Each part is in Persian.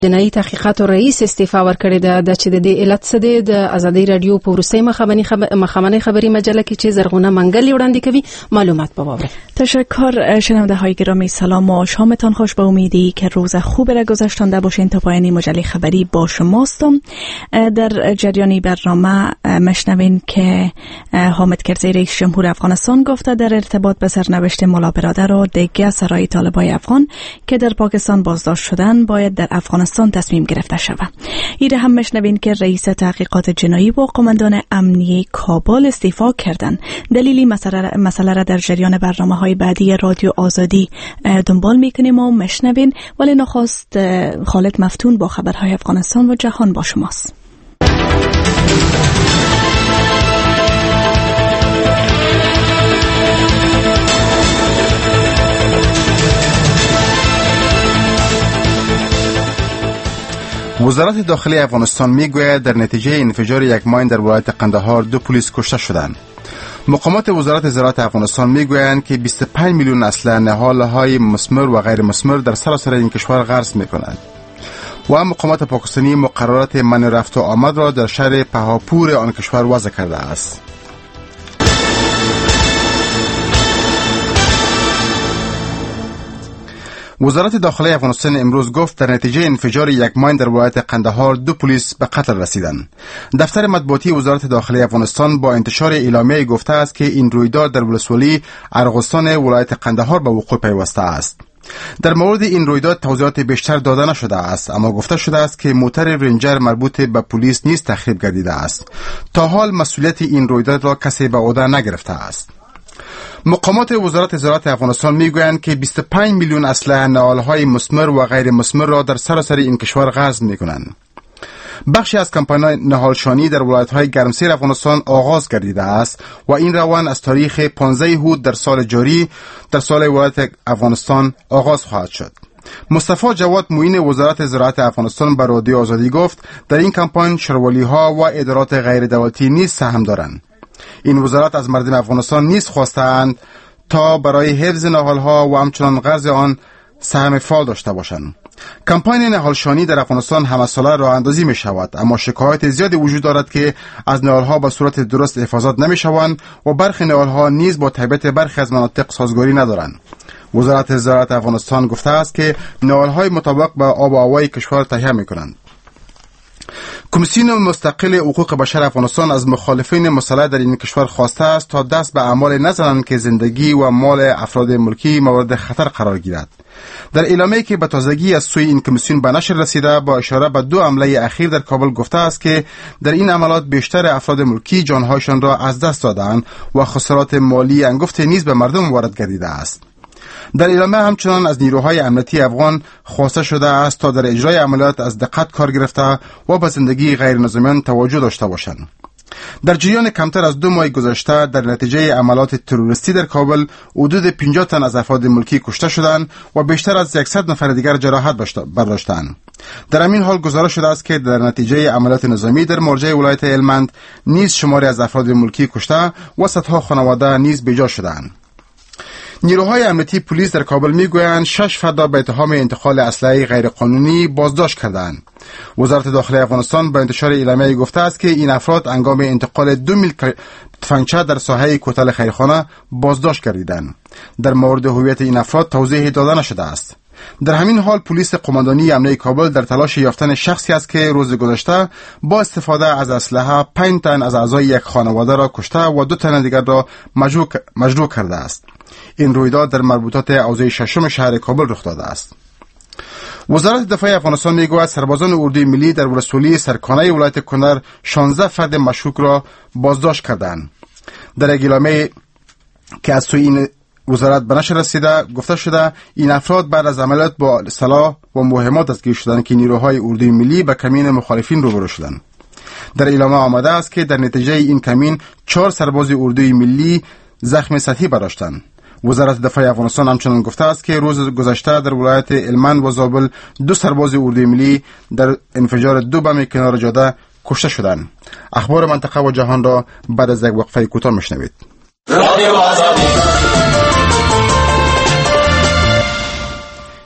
جنایي تحقیقاتو رئیس استعفا ورکړې ده چې د دې علت څه دی. د ازادي رادیو په وروستۍ مخامنه خبری مجله کې چې زرغونه منگلی وړاندې کوي معلومات په واوره. تشکر. شنونده های گرامی سلام و شامتان خوش. به امیدی که روز خوبی را گذشتانده باشین. تا پایان مجله خبری با شماستم. در جریان برنامه مشنوین که حامد کرزی رئیس جمهور افغانستان گفته در ارتباط به سرنوشت مولا برادر و دیگر سرای طالبای افغان که در پاکستان بازداشت شدن باید در افغانستان تصمیم گرفته شود. ایره هم مشنوین که رئیس تحقیقات جنایی و قماندان امنیه کابل استعفا کردند. دلیلی مسئله را در جریان برنامه‌های بعدی رادیو آزادی دنبال میکنیم و مشنوین، ولی نخست خالد مفتون با خبرهای افغانستان و جهان با شماست. وزارت داخلی افغانستان میگوید در نتیجه انفجار یک ماین در ولایت قندهار 2 پلیس کشته شدند. مقامات وزارت زراعت افغانستان میگویند که 25 میلیون اسلحه نهالهای مسمر و غیر مسمر در سراسر این کشور غرس میکنند و مقامات پاکستانی مقررات منع رفت و آمد را در شهر پهاپور آن کشور وضع کرده است. وزارت داخلی افغانستان امروز گفت در نتیجه انفجار یک ماین در ولایت قندهار 2 پلیس به قتل رسیدند. دفتر مطبوعاتی وزارت داخلی افغانستان با انتشار اعلامیه گفته است که این رویداد در ولسوالی ارغستان ولایت قندهار به وقوع پیوسته است. در مورد این رویداد توضیحات بیشتر داده نشده است، اما گفته شده است که موتر رنجر مربوط به پلیس نیز تخریب گردیده است. تا حال مسئولیت این رویداد را کسی به عهده نگرفته است. مقامات وزارت زراعت افغانستان میگویند که 25 میلیون اسلحه نهالهای مسمر و غیر مسمر را در سراسر این کشور غصب میکنند. بخشی از کمپاین نهالشانی در ولایت‌های گرمسیر افغانستان آغاز گردیده است و این روند از تاریخ 15 هود در سال جاری در سال ولایت افغانستان آغاز خواهد شد. مصطفی جواد معین وزارت زراعت افغانستان به رادیو آزادی گفت در این کمپاین شروالی‌ها و ادارات غیر دولتی نیز سهم دارند. این وزارت از مردم افغانستان نیز خواستند تا برای حفظ نهالها و همچنان غرض آن سهم فعال داشته باشند. کمپاین نهالشانی در افغانستان همه ساله راه اندازی می شود، اما شکایت زیادی وجود دارد که از نهالها به صورت درست حفاظت نمی شوند و برخی نهالها نیز با طبیعت برخی از مناطق سازگاری ندارند. وزارت زراعت افغانستان گفته است که نهالهای مطابق به آب و هوای کشور تهیه می کنند. کمیسیون مستقل حقوق بشر افغانستان از مخالفین مسلح در این کشور خواسته است تا دست به اعمال نزنند که زندگی و مال افراد ملکی مورد خطر قرار گیرد. در اعلامیه‌ای که به تازگی از سوی این کمیسیون به نشر رسیده با اشاره به 2 حمله اخیر در کابل گفته است که در این عملیات بیشتر افراد ملکی جانهایشان را از دست دادند و خسارات مالی انگفت نیز به مردم وارد گردیده است. در اعلامیه همچنان از نیروهای امنیتی افغان خواسته شده است تا در اجرای عملیات از دقت کار گرفته و به زندگی غیر نظامیان توجه داشته باشند. در جریان کمتر از 2 ماه گذشته در نتیجه عملیات تروریستی در کابل حدود 50 تن از افراد ملکی کشته شدند و بیشتر از 100 نفر دیگر جراحت برداشتند. در همین حال گزارش شده است که در نتیجه عملیات نظامی در مرجع ولایت هلمند نیز شماری از افراد ملکی کشته و صدها خانواده نیز بیجا شدند. نیروهای امنیتی پلیس در کابل میگویند 6 فرد به اتهام انتقال اسلحه غیرقانونی بازداشت کردند. وزارت داخلی افغانستان با انتشار اعلامیه گفته است که این افراد هنگام انتقال 2 میل تفنگچه در ساحه کوتل خیرخانه بازداشت گردیدند. در مورد هویت این افراد توضیح داده نشده است. در همین حال پلیس قماندانی امنیه کابل در تلاش یافتن شخصی است که روز گذشته با استفاده از اسلحه 5 تن از اعضای یک خانواده را کشته و 2 تن دیگر را مجروح کرده است. این رویداد در مربوطات حوزه 6 شهر کابل رخ داده است. وزارت دفاع افغانستان میگوید سربازان اردوی ملی در ولسوالی سرکانه ولایت کنر 16 فرد مشکوک را بازداشت کردند. در اعلامیه که از سوی این وزارت به نشر رسیده گفته شده این افراد بعد از عملیات با سلاح و مهمات دستگیر شدند که نیروهای اردوی ملی به کمین مخالفین روبرو شدند. در اعلامیه آمده است که در نتیجه این کمین 4 سرباز اردوی ملی زخم سطحی برداشتند. وزارت دفاع افغانستان همچنان گفته است که روز گذشته در ولایت هلمند و زابل 2 سرباز اردوی ملی در انفجار 2 بم کنار جاده کشته شدند. اخبار منطقه و جهان را بعد از یک وقفه کوتاه میشنوید.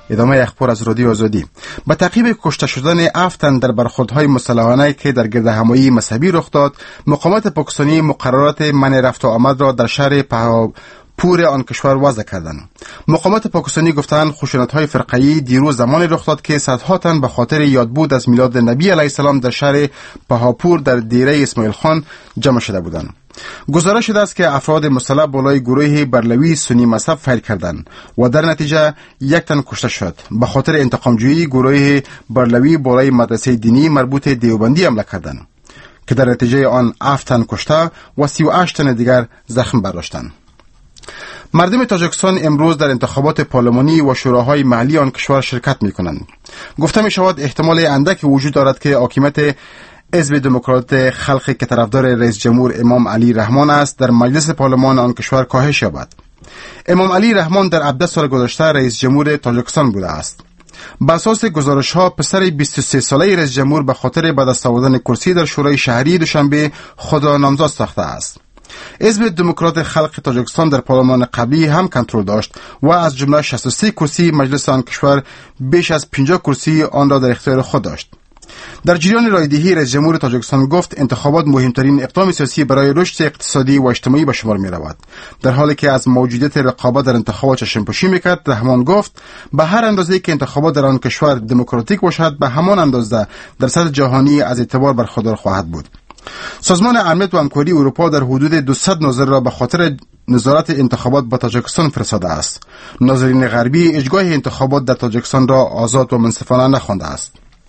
ادامه اخبار از رادیو آزادی. به تعقیب کشته شدن 7 تن در برخوردهای مسلحانه که در گردهمایی مذهبی رخ داد، مقامات پاکستانی مقررات منع رفت و آمد را در شهر پور آن کشور وضع کردند. مقامات پاکستانی گفتند خشونت‌های فرقه‌ای دیروز زمانی رخ داد که صدها تن به خاطر یادبود از میلاد نبی علیه السلام در شهر پهاپور در دیره اسماعیل خان جمع شده بودند. گزارش شده است که افراد مسلح بالای گروه برلوی سنی مذهب فیر کردند و در نتیجه 1 تن کشته شد. به خاطر انتقامجویی گروه برلوی بالای مدرسه دینی مربوط دیوبندی حمله کردند که در نتیجه آن 7 تن کشته و 38 تن دیگر زخم برداشتند. مردم تاجیکستان امروز در انتخابات پارلمانی و شوراهای محلی آن کشور شرکت می‌کنند. گفته می‌شود احتمال اندکی وجود دارد که حاکمیت حزب دموکرات خلق که طرفدار رئیس جمهور امام علی رحمان است در مجلس پارلمان آن کشور کاهش یابد. امام علی رحمان در 17 سال گذشته رئیس جمهور تاجیکستان بوده است. بر اساس گزارش‌ها پسر 23 ساله رئیس جمهور به خاطر به دست آوردن کرسی در شورای شهری دوشنبه خود را نامزد ساخته است. حزب دموکرات خلق تاجیکستان در پارلمان قبلی هم کنترل داشت و از جمله 63 کرسی مجلس آن کشور بیش از 50 کرسی آن را در اختیار خود داشت. در جریان رایدهی رئیس جمهور تاجیکستان گفت انتخابات مهمترین اقدام سیاسی برای رشد اقتصادی و اجتماعی به شمار می رود. در حالی که از موجودیت رقابت در انتخابات چشم‌پوشی میکرد، رحمان گفت به هر اندازه که انتخابات در آن کشور دموکراتیک باشد به همان اندازه در سطح جهانی از اعتبار برخوردار خواهد بود. سازمان امنیت و همکاری اروپا در حدود 200 ناظر را به خاطر نظارت انتخابات به تاجیکستان فرستاده است. ناظرین غربی اجرای انتخابات در تاجیکستان را آزاد و منصفانه نخوانده است.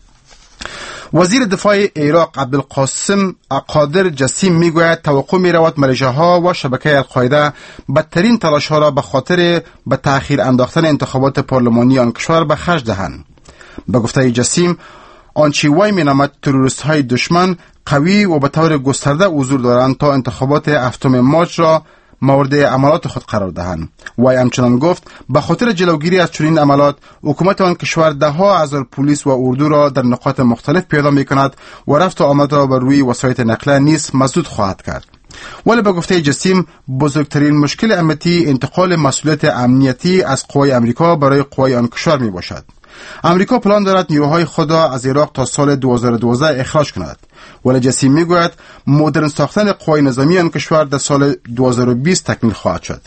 وزیر دفاع عراق عبدالقاسم قادر جسیم میگوید توقع می‌رود ملیشه‌ها و شبکه القاعده بدترین تلاش‌ها را به خاطر به تأخیر انداختن انتخابات پارلمانی آن کشور به خرج دهند. به گفته جسیم آنچه وی می‌نامد تروریست‌های دشمن قوی و به طور گسترده حضور دارند تا انتخابات 7 مارچ را مورد عملات خود قرار دهند. وی همچنان گفت به خاطر جلوگیری از چنین عملات حکومت آن کشور ده‌ها هزار پلیس و اردو را در نقاط مختلف پیاده می‌کند و رفت و آمد را بر روی وسایل نقلیه نیز مسدود خواهد کرد. ولی به گفته جسیم بزرگترین مشکل امنیتی انتقال مسئولیت امنیتی از قوای امریکا برای قوای آن کشور میباشد. امریکا پلان دارد نیروهای خود را از عراق تا سال 2012 اخراج کند. ولی جسیم میگوید مدرن ساختن قوای نظامی آن کشور در سال 2020 تکمیل خواهد شد.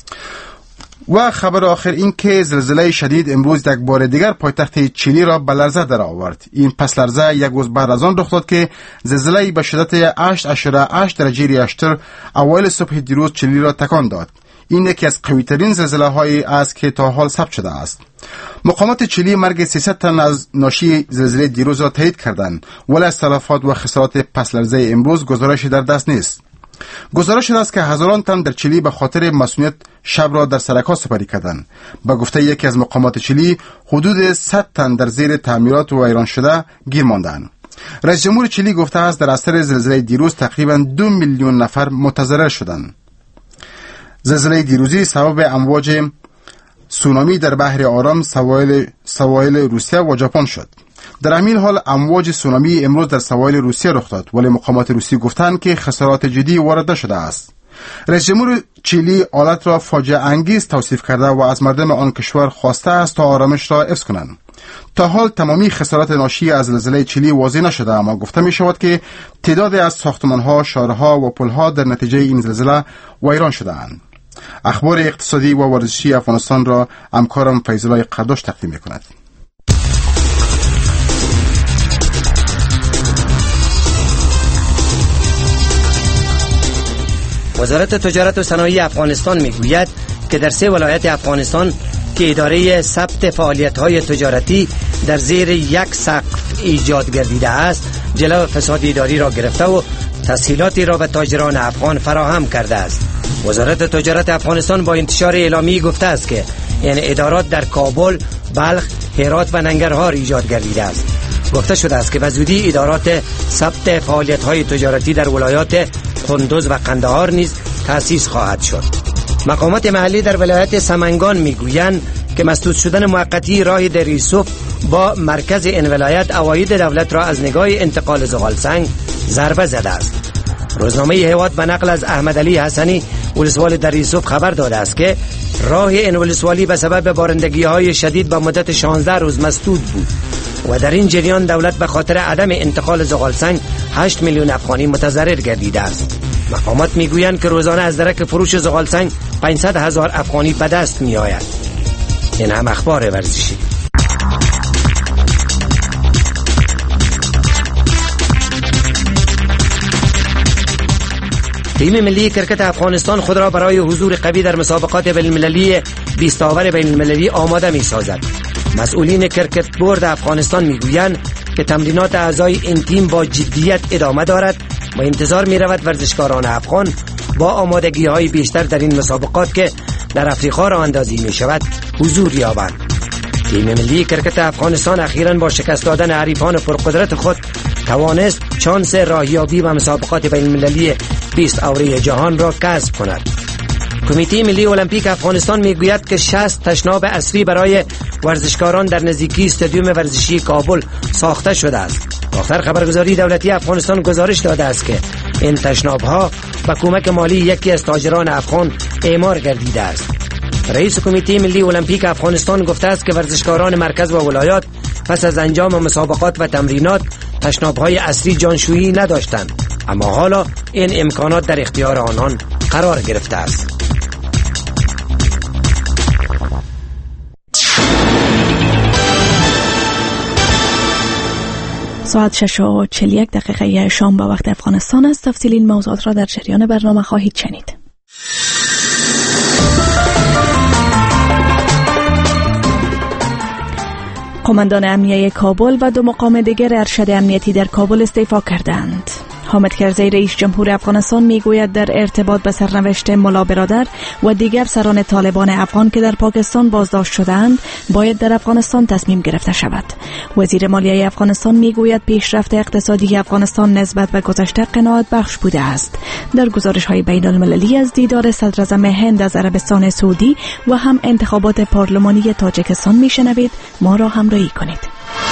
و خبر آخر این که زلزله شدید امروز یک بار دیگر پایتخت چیلی را به لرزه در آورد. این پس لرزه یک روز بعد از آن رخ داد که زلزله به شدت 8.8 درجه ریشتر اوایل صبح دیروز چیلی را تکان داد. این یکی از قوی‌ترین زلزله‌هایی است که تا حال ثبت شده است. مقامات چیلی مرگ 300 تن از ناشی زلزله دیروز را تایید کردند، ولی از تلفات و خسارات پس لرزه امروز گزارشی در دست نیست. گزارش شده است که هزاران تن در چیلی به خاطر مسئولیت شب را در سرک‌ها سپری کردند. به گفته یکی از مقامات چیلی حدود 100 تن در زیر تعمیرات و ویران شده گیر ماندند. رئیس جمهور چیلی گفته است در اثر زلزله دیروز تقریباً 2 میلیون نفر متضرر شدند. زلزله دیروزی سبب امواج سونامی در بحر آرام سواحل روسیه و ژاپن شد. در همین حال امواج سونامی امروز در سواحل روسیه رخ داد، ولی مقامات روسی گفتند که خسارات جدی وارد شده است. رئیس جمهور چیلی حالت را فاجعه انگیز توصیف کرده و از مردم آن کشور خواسته است تا آرامش را حفظ کنند. تا حال تمامی خسارات ناشی از زلزله چیلی واضح نشده، اما گفته می شود که تعدادی از ساختمان‌ها، شهرها و پل‌ها در نتیجه این زلزله ویران شده‌اند. اخبار اقتصادی و ورزشی افغانستان را همکارم فیض‌الله قرداش تقدیم می‌کند. وزارت تجارت و صنایع افغانستان میگوید که در 3 ولایت افغانستان که اداره ثبت فعالیت‌های تجارتی در زیر یک سقف ایجاد گردیده است، جلو فساد اداری را گرفته و تسهیلاتی را به تاجران افغان فراهم کرده است. وزارت تجارت افغانستان با انتشار اعلامیه‌ای گفته است که این ادارات در کابل، بلخ، هرات و ننگرهار ایجاد گردیده است. گفته شده است که به زودی ادارات ثبت فعالیت‌های تجارتی در ولایات کندوز و قندهار نیز تأسیس خواهد شد. مقامات محلی در ولایت سمنگان میگویند که مسدود شدن موقتی راه دیر یوسف با مرکز این ولایت عواید دولت را از نگاه انتقال زغال سنگ ضربه زده است. روزنامه هواد به نقل از احمد علی حسنی ولسوالی در یوسف خبر داده است که راه این ولسوالی به سبب بارندگی‌های شدید به مدت 16 روز مسدود بود و در این جریان دولت به خاطر عدم انتقال زغالسنگ 8 میلیون افغانی متضرر گردیده است. مقامات میگویند که روزانه از درک فروش زغالسنگ 500,000 افغانی به دست میآید. این هم اخبار ورزشی. تیم ملی کرکت افغانستان خود را برای حضور قوی در مسابقات بین‌المللی 20 آور بین‌المللی آماده می‌سازد. مسئولین کرکت بورد افغانستان میگویند که تمرینات اعضای این تیم با جدیت ادامه دارد و انتظار می‌رود ورزشکاران افغان با آمادگی‌های بیشتر در این مسابقات که در افریقا راه اندازی می‌شود حضور یابند. تیم ملی کرکت افغانستان اخیراً با شکست دادن حریفان پرقدرت خود توانست شانس راهیابی به مسابقات بین‌المللی 20 آوره جهان را کسب کند. کمیته ملی المپیک افغانستان میگوید که 60 تشناب اصلی برای ورزشکاران در نزدیکی استادیوم ورزشی کابل ساخته شده است. آخر خبرگزاری دولتی افغانستان گزارش داده است که این تشناب‌ها با کمک مالی یکی از تاجران افغان اعمار گردیده است. رئیس کمیته ملی المپیک افغانستان گفته است که ورزشکاران مرکز و ولایات پس از انجام مسابقات و تمرینات تشناب‌های اصلی جانشویی نداشتند، اما حالا این امکانات در اختیار آنان قرار گرفته است. ساعت 6:41 شام به وقت افغانستان است. تفصیل این موضوعات را در جریان برنامه خواهید شنید. قماندان امنیه کابل و 2 مقام دیگر ارشد امنیتی در کابل استعفا کردند. حامد کرزی رئیس جمهور افغانستان میگوید در ارتباط به سرنوشت ملا برادر و دیگر سران طالبان افغان که در پاکستان بازداشت شدند باید در افغانستان تصمیم گرفته شود. وزیر مالیه افغانستان میگوید پیشرفت اقتصادی افغانستان نسبت به گذشته قناعت بخش بوده است. در گزارش‌های بین‌المللی از دیدار صدر اعظم هند از عربستان سعودی و هم انتخابات پارلمانی تاجیکستان میشنوید. ما را همراهی کنید.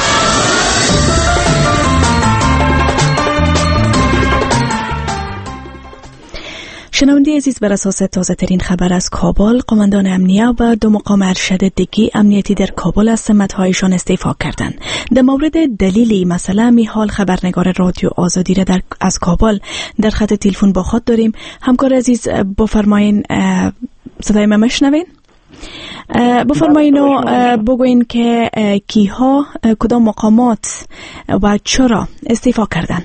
شنونده عزیز، بر اساس تازه ترین خبر از کابل، قماندان امنیه و 2 مقام ارشد دیگه امنیتی در کابل از سمت‌هایشان استعفا کردند. در مورد دلیل این مسئله میحال خبرنگار رادیو آزادی را از کابل در خط تلفن با خود داریم. همکار عزیز بفرمایین صدای من میشنوین؟ بفرمایین و بگوین که کیها، کدام مقامات و چرا استعفا کردند.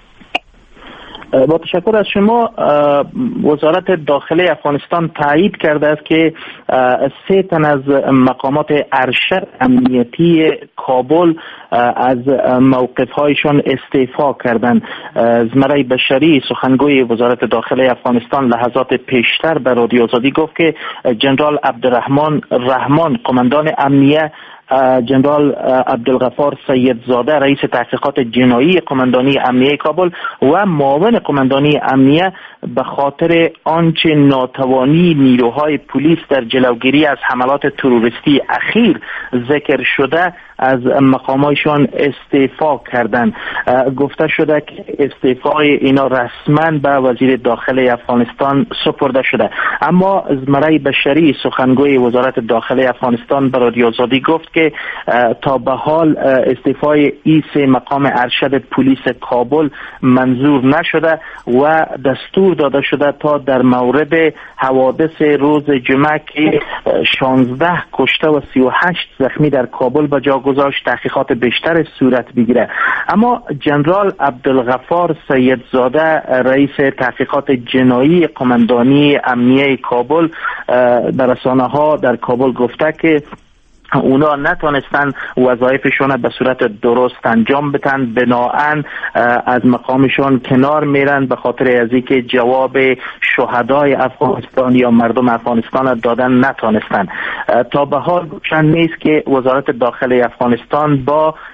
با تشکر از شما. وزارت داخله افغانستان تایید کرده است که 3 تن از مقامات ارشد امنیتی کابل از موقف‌هایشان استعفا کردند. زمره بشری سخنگوی وزارت داخله افغانستان لحظات پیشتر به رادیو آزادی گفت که جنرال عبدالرحمن رحمان قماندان امنیه، جنرال عبدالغفار سیدزاده رئیس تحقیقات جنایی قماندانی امنیه کابل و معاون قماندانی امنیه به خاطر آنچه ناتوانی نیروهای پلیس در جلوگیری از حملات تروریستی اخیر ذکر شده از مقامایشان استعفا کردند. گفته شده که استعفای اینا رسما به وزیر داخله افغانستان سپرده شده، اما زمره بشری سخنگوی وزارت داخله افغانستان به رادیو آزادی گفت که تا به حال استعفای این 3 مقام ارشد پلیس کابل منظور نشده و دستور داده شده تا در مورد حوادث روز جمعه که 16 کشته و 38 زخمی در کابل به جا گذاشت تحقیقات بیشتر صورت بگیره. اما جنرال عبدالغفار سیدزاده رئیس تحقیقات جنایی قماندانی امنیه کابل در رسانه‌ها در کابل گفته که اونا نتونستن وظایفشون به صورت درست انجام بدن، بناهن از مقامشون کنار میرن به خاطر از اینکه جواب شهدای افغانستان یا مردم افغانستان دادن نتونستن. تا به حال گوشن نیست که وزارت داخله افغانستان با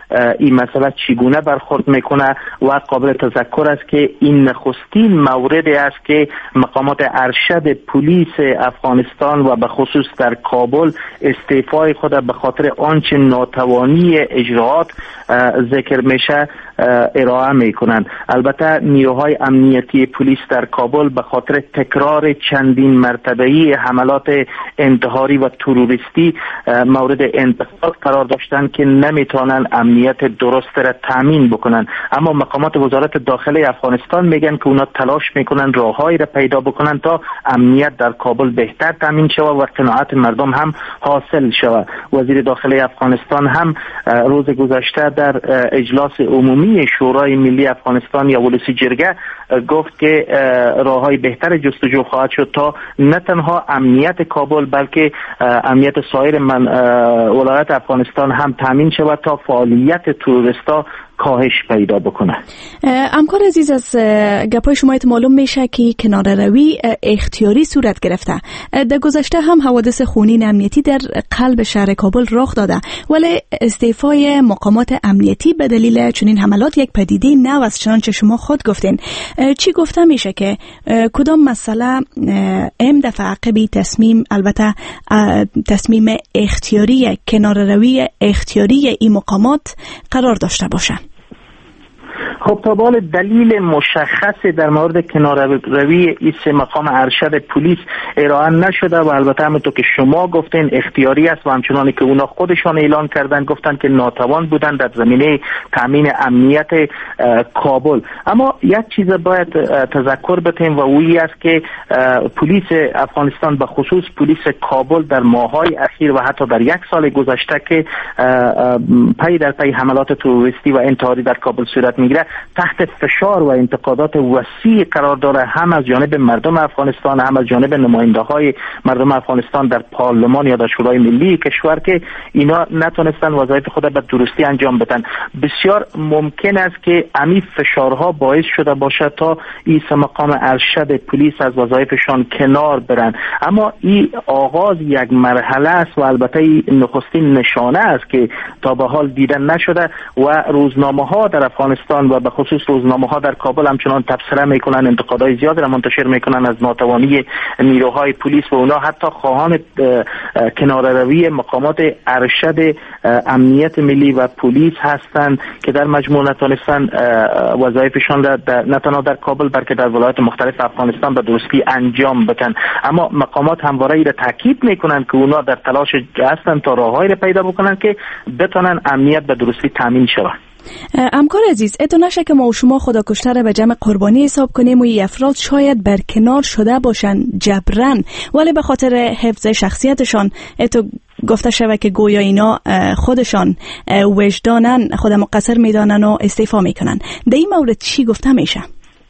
این مسئله چگونه برخورد میکنه و قابل تذکر است که این نخستین موردی است که مقامات ارشد پلیس افغانستان و به خصوص در کابل استعفای خود به خاطر آنچه ناتوانی اجراات ذکر میشه ارائه میکنند. البته نیروهای امنیتی پلیس در کابل به خاطر تکرار چندین مرتبه‌ای حملات انتحاری و تروریستی مورد انتقاد قرار داشتند که نمیتونن امنیت درست را تامین بکنن. اما مقامات وزارت داخله افغانستان میگن که اونا تلاش میکنن راههایی را پیدا بکنن تا امنیت در کابل بهتر تامین شود و قناعت مردم هم حاصل شود. وزیر داخله افغانستان هم روز گذشته در اجلاس عمومی شورای ملی افغانستان یا ولسی جرگه گفت که راههای بهتر جستجو خواهد شد تا نه تنها امنیت کابل بلکه امنیت سایر ولایت افغانستان هم تامین شود تا فعالیت تروریستا کاهش پیدا بکنه. همکار عزیز، از گپای شما معلوم میشه که کناره‌روی اختیاری صورت گرفته. در گذشته هم حوادث خونین امنیتی در قلب شهر کابل رخ داده، ولی استعفای مقامات امنیتی به دلیل چنین حملات یک پدیده نو است. چنانچه شما خود گفتین، چی گفته میشه که کدام مسئله دفعه عقبی تصمیم اختیاری کناره‌روی اختیاری این مقامات قرار داشته باشه؟ خب تا بال دلیل مشخصی در مورد کناره‌روی این سه مقام ارشد پلیس ارائه نشده و البته همونطور که شما گفتین اختیاری است و همچنانی که اونا خودشان اعلان کردن گفتن که ناتوان بودن در زمینه تامین امنیت کابل. اما یک چیز باید تذکر بدیم و اویی است که پلیس افغانستان به خصوص پلیس کابل در ماه‌های اخیر و حتی در یک سال گذشته که پی در پی حملات تروریستی و انتحاری در کابل صورت میگیره تحت فشار و انتقادات وسیع قرار داره، هم از جانب مردم افغانستان هم از جانب نماینده‌های مردم افغانستان در پارلمان یا در شورای ملی کشور که اینا نتونستن وظایف خود به درستی انجام بدن. بسیار ممکن است که امی فشارها باعث شده باشه تا این مقام ارشد پلیس از وظایفشان کنار برن. اما این آغاز یک مرحله است و البته نخستین نشانه است که تا به حال دیده نشده و روزنامه‌ها در افغانستان و به خصوص روزنامه‌ها در کابل همچنان تبصره میکنن، انتقادهای زیاد را منتشر میکنن از ناتوانی نیروهای پلیس و اونا حتی خواهان کناره‌روی مقامات ارشد امنیت ملی و پلیس هستند که در مجموع نتونستن وظایفشان را نه تنها در کابل بلکه در ولایات مختلف افغانستان به درستی انجام بدن. اما مقامات همواره ای را تاکید میکنن که اونا در تلاش هستند تا راههایی را پیدا بکنن که بتونن امنیت به درستی تامین شود. همکار عزیز، اتو نشه که ما و شما خدا کشته را به جمع قربانی حساب کنیم و این افراد شاید برکنار شده باشن جبران، ولی به خاطر حفظ شخصیتشان اتو گفته شده که گویا اینا خودشان وجدانن خود مقصر میدانن و استعفا میکنن. در این مورد چی گفته میشه؟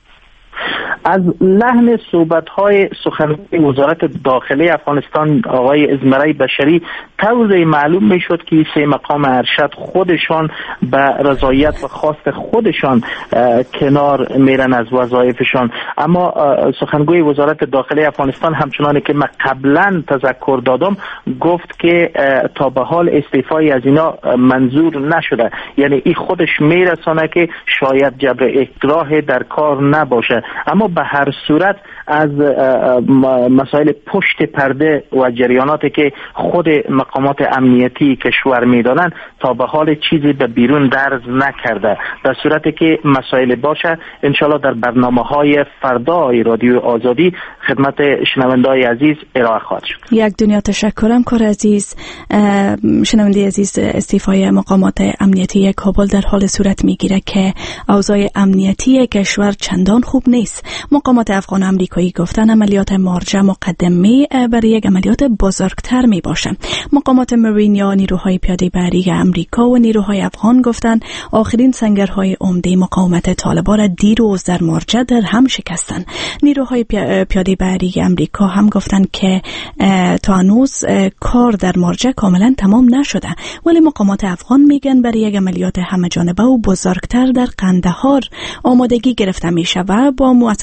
از لحن صحبت‌های سخنگوی وزارت داخله افغانستان آقای ازمرای بشری توضیح معلوم میشد که سه مقام ارشد خودشان به رضایت و خواست خودشان کنار میرن از وظایفشان. اما سخنگوی وزارت داخله افغانستان همچنانی که من قبلا تذکر دادم گفت که تا به حال استعفای از اینا منظور نشده، یعنی این خودش میرسانه که شاید جبر اکراه در کار نباشه. اما به هر صورت از مسائل پشت پرده و جریاناتی که خود مقامات امنیتی کشور میدانند تا به حال چیزی به بیرون درز نکرده. در صورتی که مسائل باشه انشالله در برنامه‌های فردای رادیو آزادی خدمت شنونده‌های عزیز ارائه خواهد شد. یک دنیا تشکرم کار عزیز. شنونده عزیز، استعفای مقامات امنیتی کابل در حال صورت میگیره که اوضاع امنیتی کشور چندان خوب نیست. مقامات افغان امریکایی گفتن عملیات مارجه مقدمه برای یک عملیات بزرگتر می باشه. مقامات مرین یا نیروهای پیاده بری امریکا و نیروهای افغان گفتن آخرین سنگرهای عمده مقاومت طالبان را دیروز در مارجه در هم شکستن. نیروهای پیاده بری امریکا هم گفتن که تا هنوز کار در مارجه کاملا تمام نشده، ولی مقامات افغان میگن برای یک عملیات همه جانبه و بزرگتر در قندهار آمادگی گرفته میشه و با مؤسسات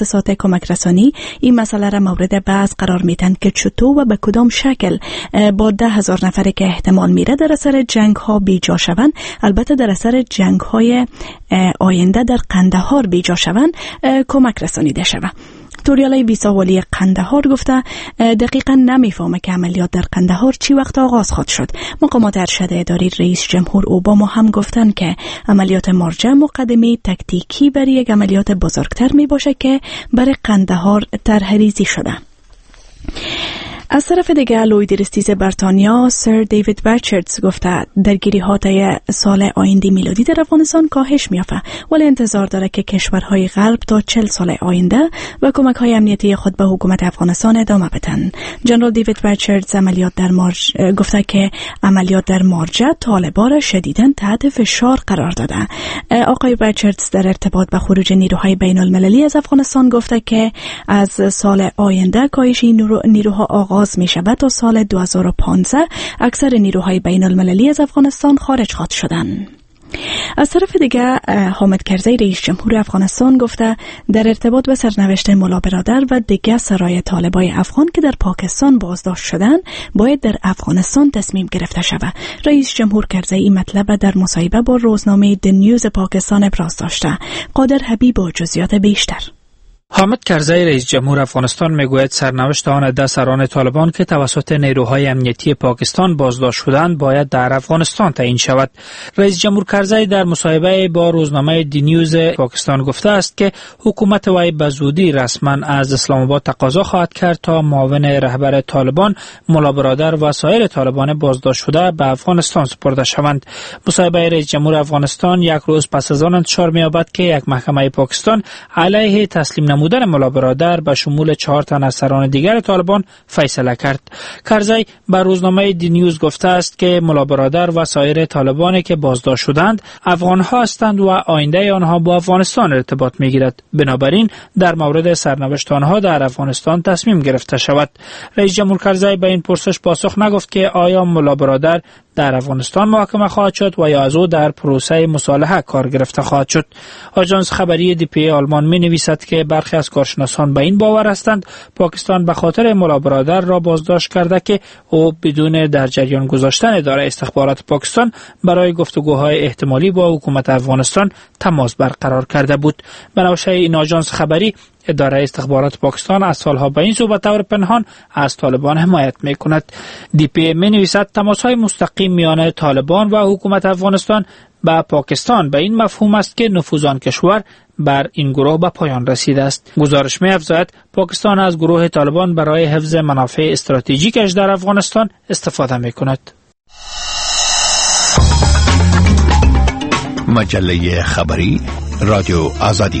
مؤسسات کمک رسانی این مسئله را مورد بحث قرار میدن که چطور و به کدام شکل با 10,000 نفری که احتمال میره در اثر جنگ ها بیجا شوند، البته در اثر جنگ های آینده در قندهار بیجا شوند، کمک رسانیده شود. توریالای ویسا والی قندهار گفته دقیقا نمیفهمه که عملیات در قندهار چی وقت آغاز خواهد شد. مقامات ارشد اداری رئیس جمهور اوباما هم گفتن که عملیات مارجه مقدمه تکتیکی برای یک عملیات بزرگتر می باشه که برای قندهار طرح‌ریزی شده. از طرف دیگه لوی درستیز بریتانیا سر دیوید بچردز گفته درگیری ها طی سال آینده میلادی در افغانستان کاهش میافته، ولی انتظار داره که کشورهای غرب تا 40 سال آینده و کمک های امنیتی خود به حکومت افغانستان ادامه بدن. جنرال دیوید بچردز گفته که عملیات در مارجه طالبان را شدیداً تحت فشار قرار داده. آقای بچردز در ارتباط به خروج نیروهای بین المللی از افغانستان گفته که از سال آینده کاهش نیروها آغاز می شود تا سال 2015 اکثر نیروهای بین المللی از افغانستان خارج خواهد شدند. از طرف دیگه حامد کرزی رئیس جمهور افغانستان گفته در ارتباط به سرنوشت ملا برادر و دیگر سرای طالبای افغان که در پاکستان بازداشت شدند باید در افغانستان تصمیم گرفته شود. رئیس جمهور کرزی این مطلب در مصاحبه با روزنامه د نیوز پاکستان ابراز داشته. قادر حبیب با جزئیات بیشتر. حامد کرزی رئیس جمهور افغانستان میگوید سرنوشت آن 10 سران طالبان که توسط نیروهای امنیتی پاکستان بازداشت شدند باید در افغانستان تعیین شود. رئیس جمهور کرزی در مصاحبه با روزنامه دی نیوز پاکستان گفته است که حکومت وی به زودی رسما از اسلام آباد تقاضا خواهد کرد تا معاون رهبر طالبان ملا برادر و سایر طالبان بازداشت شده به افغانستان سپرده شوند. مصاحبه رئیس جمهور افغانستان یک روز پس از آن انتشار می‌یابد که یک محکمه پاکستان علیه تسلیم نمودن ملا برادر به شمول 4 تن از سران دیگر طالبان فیصله کرد. کرزی بر روزنامه دی نیوز گفته است که ملا برادر و سایر طالبانی که بازداشت شدند افغان‌ها هستند و آینده آنها با افغانستان ارتباط می‌گیرد. بنابراین در مورد سرنوشت آنها در افغانستان تصمیم گرفته شود. رئیس جمهور کرزی به این پرسش پاسخ نگفت که آیا ملا برادر در افغانستان محاکمه خواهد شد و یا از او در پروسه مصالحه کار گرفته خواهد شد. آژانس خبری دیپی آلمان می‌نویسد که برخی از کارشناسان به این باور هستند پاکستان به خاطر ملا برادر را بازداشت کرده که او بدون در جریان گذاشتن اداره استخبارات پاکستان برای گفتگوهای احتمالی با حکومت افغانستان تماس برقرار کرده بود. بنابراین این آژانس خبری اداره استخبارات پاکستان از سالها به این سو به طور پنهان از طالبان حمایت می‌کند. دیپی می‌نویسد تماس‌های مستقیم میان طالبان و حکومت افغانستان با پاکستان به این مفهوم است که نفوذ آن کشور بر این گروه به پایان رسیده است. گزارش می‌افزاید پاکستان از گروه طالبان برای حفظ منافع استراتژیکش در افغانستان استفاده می‌کند. مجله خبری رادیو آزادی.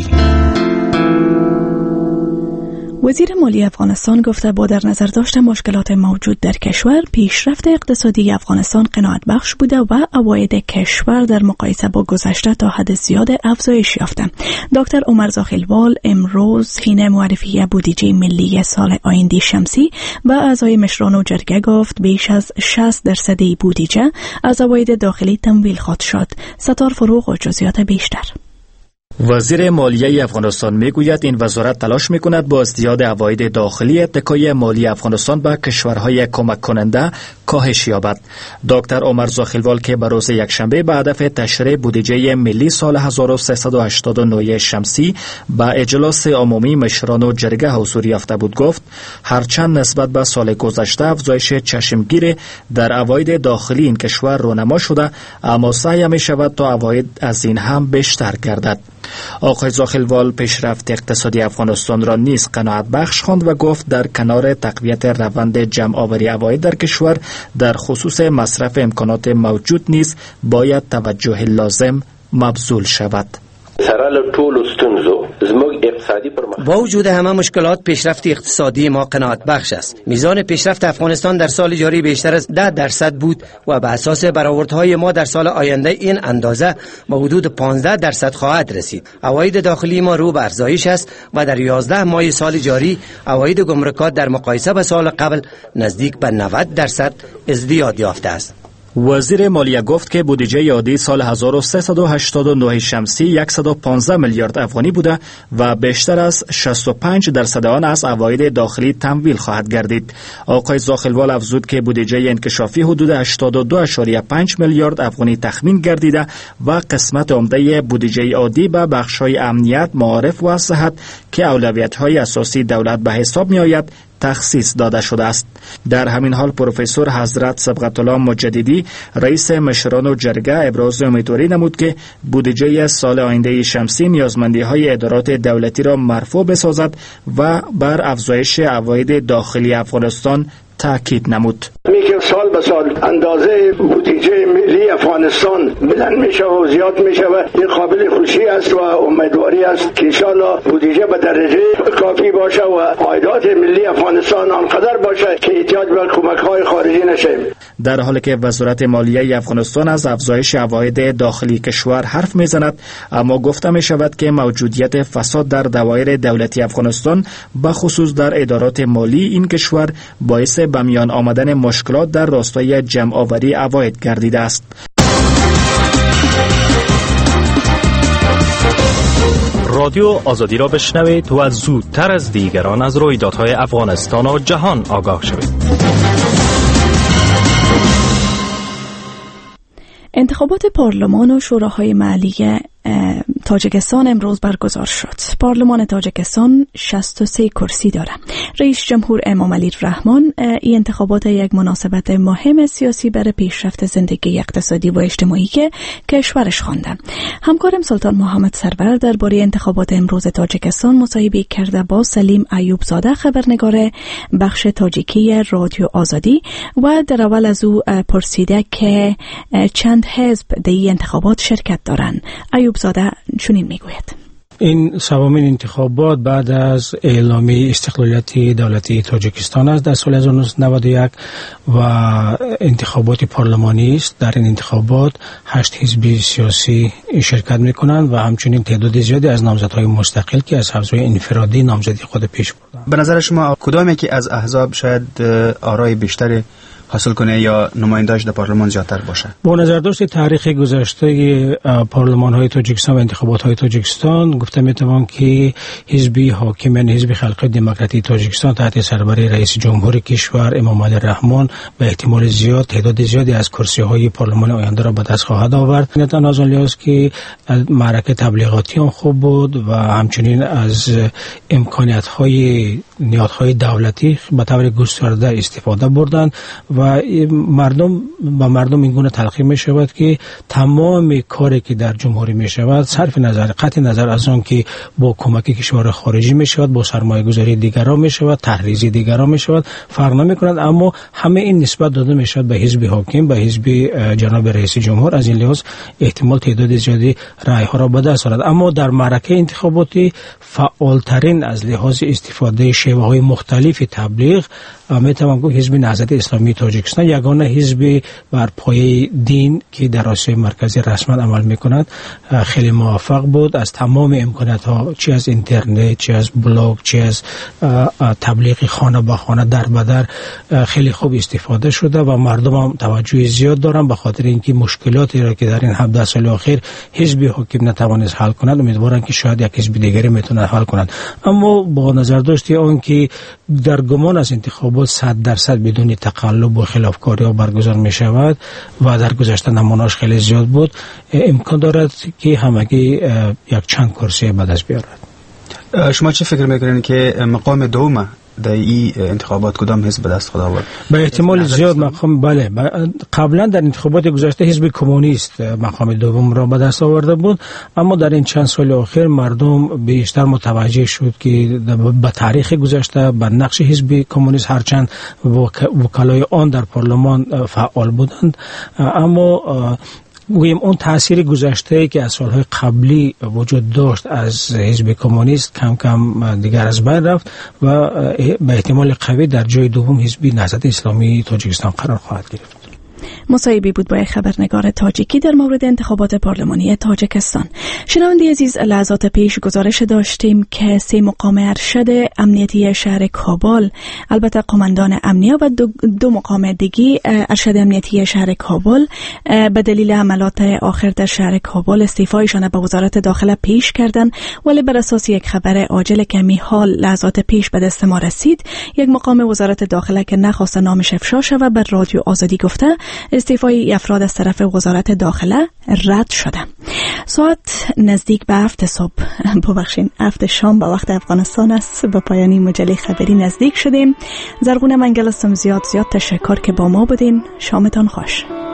وزیر مالی افغانستان گفته با در نظر داشتن مشکلات موجود در کشور پیشرفت اقتصادی افغانستان قناعت بخش بوده و عواید کشور در مقایسه با گذشته تا حد زیاد افزایش یافته. دکتر عمر زاخیلوال امروز حین معرفی بودجه ملی سال آینده شمسی و اعضای مشران و جرگه گفت بیش از 60% بودجه از عواید داخلی تمویل خواهد شد. ستار فروغ و جزئیات بیشتر. وزیر مالیه افغانستان میگوید این وزارت تلاش میکند با ازدیاد عواید داخلی اتکای مالی افغانستان به کشورهای کمک کننده کاهش یابد. دکتر عمر زاخیلوال که به روز یکشنبه به هدف تشریح بودجه ملی سال 1389 شمسی به اجلاس عمومی مشران و جرگه حضور یافته بود گفت هرچند نسبت به سال گذشته افزایش چشمگیر در عواید داخلی این کشور رونما شده، اما سعی می شود تا عواید از این هم بیشتر گردد. آقای زاخیلوال پیشرفت اقتصادی افغانستان را نیز قناعت بخش خواند و گفت در کنار تقویت روند جمع آوری عواید در کشور در خصوص مصرف امکانات موجود نیز باید توجه لازم مبذول شود. با وجود همه مشکلات پیشرفت اقتصادی ما قناعت بخش است. میزان پیشرفت افغانستان در سال جاری بیشتر از 10% بود و به اساس برآوردهای ما در سال آینده این اندازه به حدود 15% خواهد رسید. عواید داخلی ما رو به افزایش است و در 11 ماه سال جاری عواید گمرکات در مقایسه با سال قبل نزدیک به 90% ازدیاد یافته است. وزیر مالیه گفت که بودجه عادی سال 1389 شمسی 115 میلیارد افغانی بوده و بیشتر از 65% آن از عواید داخلی تمویل خواهد گردید. آقای زاخلوال افزود که بودجه انکشافی حدود 82.5 میلیارد افغانی تخمین گردیده و قسمت عمده بودجه عادی به بخش‌های امنیت، معارف و صحت که اولویت‌های اساسی دولت به حساب می‌آید تخصیص داده شده است. در همین حال پروفسور حضرت صبغت الله مجددی رئیس مشران و جرگه ابراز امیدواری نمود که بودجه سال آینده شمسی نیازمندی‌های ادارات دولتی را مرفوع بسازد و بر افزایش عواید داخلی افغانستان تاکید نمود. میگه سال به سال اندازه بودجه ملی افغانستان بلند میشه و زیاد میشه و این قابل خوشی است و امیدواری است که انشاءالله بودجه به درجه کافی باشه و عایدات ملی افغانستان آنقدر باشه که احتیاج به کمک‌های خارجی نشه. در حالی که وزارت مالیه افغانستان از افزایش عواید داخلی کشور حرف میزند، اما گفته می شود که موجودیت فساد در دوایر دولتی افغانستان به خصوص در ادارات مالی این کشور باعث به میان آمدن مشکلات در راستای جمع آوری عواید گردیده است. رادیو آزادی را بشنوید و زودتر از دیگران از رویدادهای افغانستان و جهان آگاه شوید. انتخابات پارلمان و شوراهای محلی تاجیکستان امروز برگزار شد. پارلمان تاجیکستان 63 کرسی داره. رئیس جمهور امامعلی رحمان این انتخابات یک مناسبت مهم سیاسی برای پیشرفت زندگی اقتصادی و اجتماعی که کشورش خوانده. همکارم سلطان محمد سرور درباره انتخابات امروز تاجیکستان مصاحبه کرده با سلیم ایوب زاده، خبرنگار بخش تاجیکی رادیو آزادی، و در اول از او پرسیده که چند حزب در این انتخابات شرکت دارند. ایوب زاده چنین میگوید: این سومین انتخابات بعد از اعلامیه استقلالیت دولتی تاجیکستان است در سال 1991 و انتخابات پارلمانی است. در این انتخابات 8 حزب سیاسی شرکت میکنند و همچنین تعداد زیادی از نامزدهای مستقل که از حوزه انفرادی نامزدی خود پیش بردند. به نظر شما کدامی که از احزاب شاید آرای بیشتری حاصل کنه یا نماینده‌اش در پارلمان زیادتر باشه؟ با نظر داشت تاریخ گذشته پارلمان‌های تاجیکستان و انتخابات‌های تاجیکستان گفته می‌توان که حزب حاکم، یعنی حزب خلق دموکراتی تاجیکستان تحت سربری رئیس جمهور کشور امامعلی رحمان به احتمال زیاد تعداد زیادی از کرسی‌های پارلمان آینده را به دست خواهد آورد. نه تنها از آن لحاظ که معرکه تبلیغاتی هم خوب بود و همچنین از امکانیت‌های نیازهای دولتی به طور گسترده استفاده بردند و مردم این گونه تلقین می شود که تمام کاری که در جمهوری می شود صرف نظر قطع نظر از آن که با کمک کشور خارجی می شود، با سرمایه گذاری دیگران می شود، تحریزی دیگران می شود، فرق نمی کند، اما همه این نسبت داده می شود به حزب حاکم، به حزب جناب رئیس جمهور. از این لحاظ احتمال تعداد زیادی رای ها را به دست آورد. اما در معرکه انتخاباتی فعالترین از لحاظ استفاده شیوه های مختلف تبلیغ می توان گفت حزب نهضت اسلامی تاجیکستان، یگانه حزب بر پایه دین که در آسیای مرکزی رسما عمل میکند، خیلی موفق بود. از تمام امکانات ها، چه از اینترنت، چه از بلاگ، چه از تبلیغ خانه به خانه، در به در، خیلی خوب استفاده شده و مردم هم توجه زیاد دارن به خاطر اینکه مشکلاتی را که در این 17 سال اخیر حزب حاکم نتوانست حل کند، امیدوارن که شاید یک حزب دیگری میتونه حل کند. اما با نظر داشتی آن که در گمان از انتخابات 100% بدون تقلب و خلافکاری ها برگزار می شود و در گذشته نمونه‌اش خیلی زیاد بود، امکان دارد که همگی یک چند کرسی به دست بیارد. شما چه فکر میکنید که مقام دوم در این انتخابات کدام حزب به دست خود آورد؟ به احتمال زیاد مقام بله، قبلا در انتخابات گذشته حزب کمونیست مقام دوم را به دست آورده بود، اما در این چند سال اخیر مردم بیشتر متوجه شد که به تاریخ گذشته بر نقش حزب کمونیست هرچند وکلای آن در پارلمان فعال بودند، اما گوییم اون تاثیر گذشته که از سالهای قبلی وجود داشت از حزب کمونیست کم کم دیگر از بین رفت و به احتمال قوی در جای دوم حزب نهضت اسلامی تاجیکستان قرار خواهد گرفت. مصاحبه بود با خبرنگار تاجیکی در مورد انتخابات پارلمانی تاجیکستان. شنونده عزیز، لحظات پیش گزارش داشتیم که 3 مقام ارشد امنیتی شهر کابل، البته قماندان امنیه و 2 مقام دیگه ارشد امنیتی شهر کابل به دلیل عملات آخر در شهر کابل استعفایشان به وزارت داخله پیش کردند، ولی بر اساس یک خبر عاجل که حال لحظات پیش به دست ما رسید، یک مقام وزارت داخله که نخواست نامش افشا شود بر رادیو آزادی گفته استعفای افراد از طرف وزارت داخله رد شده. ساعت نزدیک به 7 صبح، ببخشید 7 شام به وقت افغانستان است. به پایانی مجله خبری نزدیک شدیم. زرغونه منگل هستم. زیاد تشکر که با ما بودین. شامتان خوش.